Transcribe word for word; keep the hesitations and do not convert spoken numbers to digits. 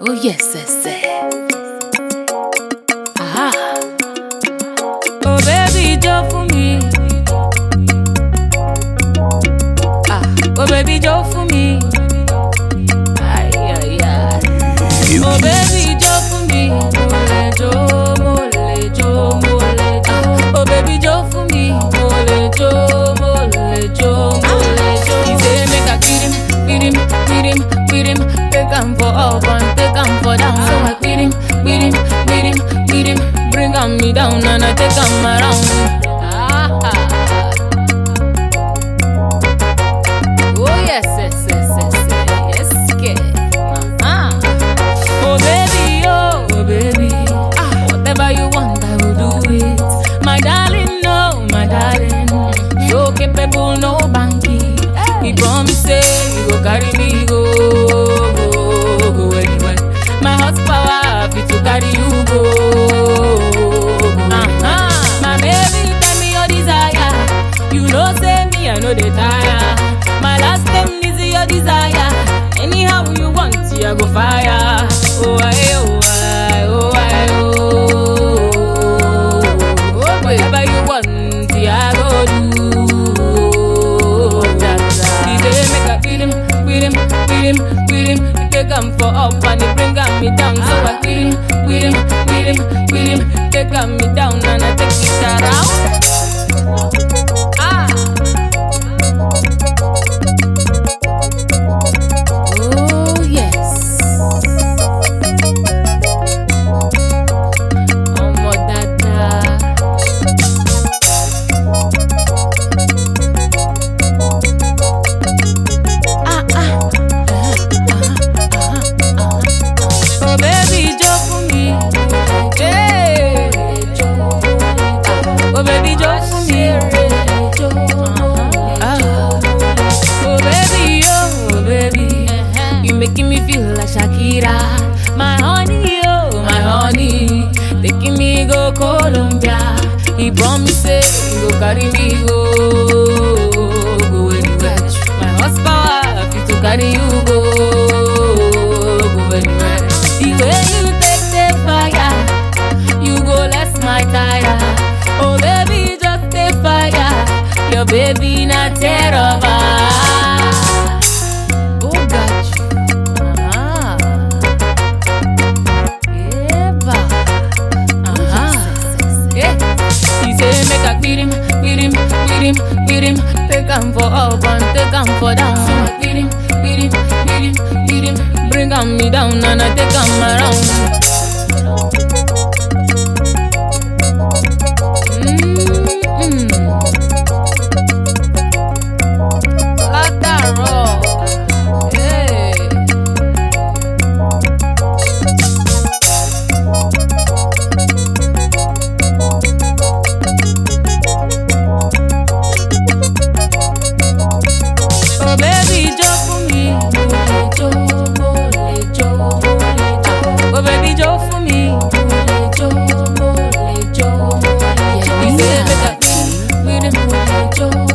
Oh yes, yes, yes. Aha. Oh baby, Joe for me. Ah, oh baby, Joe for me. Ay, ay, ay. Oh baby, Joe for me. Mole Joe, mole Joe, mole Joe. Oh baby, Joe for me. Mole Joe, mole Joe, mole Joe. He say make I beat him, beat him, beat him, beat him. Take him for up and take him for down. So I beat him, beat him, beat him, beat him. Bring him me down and I take him around. Ah, ah. Oh yes, yes, yes, yes, yes, yes. Uh-huh. Oh baby, oh, oh baby. Ah, whatever you want, I will do it. My darling, no, my darling. So capable, no banky. He promise say you go carry me go, go, go anywhere. My horsepower fit to carry you go. Uh-huh. My baby, tell me your desire. You know say me, I know they tire. My last name is your desire. Anyhow you want, I go fire. Oh I, oh I, oh I, oh. Whatever you want, I go do. Beat him, beat him, beat him, beat him. Take him for up and he bring me down. So I beat him, beat him, beat him, beat him. Take me down and I take it around. Ah. Oh yes. Oh my dada. Oh baby, Joe for me. Hey. Oh baby, Joe for me. Ah. Oh baby, oh baby, you making me feel like Shakira. My honey, oh my honey, taking me go Colombia. He promise say he go carry me go, go anywhere. My horsepower fit to carry you go, go anywhere. The way you take the fire, you go less my tire. Oh baby, just take fire. Your baby not terrible. Oh got you. Ah. Yeah. Uh-huh. Yeah. He say make I beat him, beat him, beat him, beat him. Take him for up and take him for down. So I beat him, beat him, beat him, beat him. Bring me down and I take him around. Mm-hmm. Like that raw. Hey. Oh baby, Joe for me. Joe, mole Joe, mole Joe. Oh baby, Joe for me. Mole Joe, mole Joe, mole Joe. He say make I beat him, beat him, mole Joe.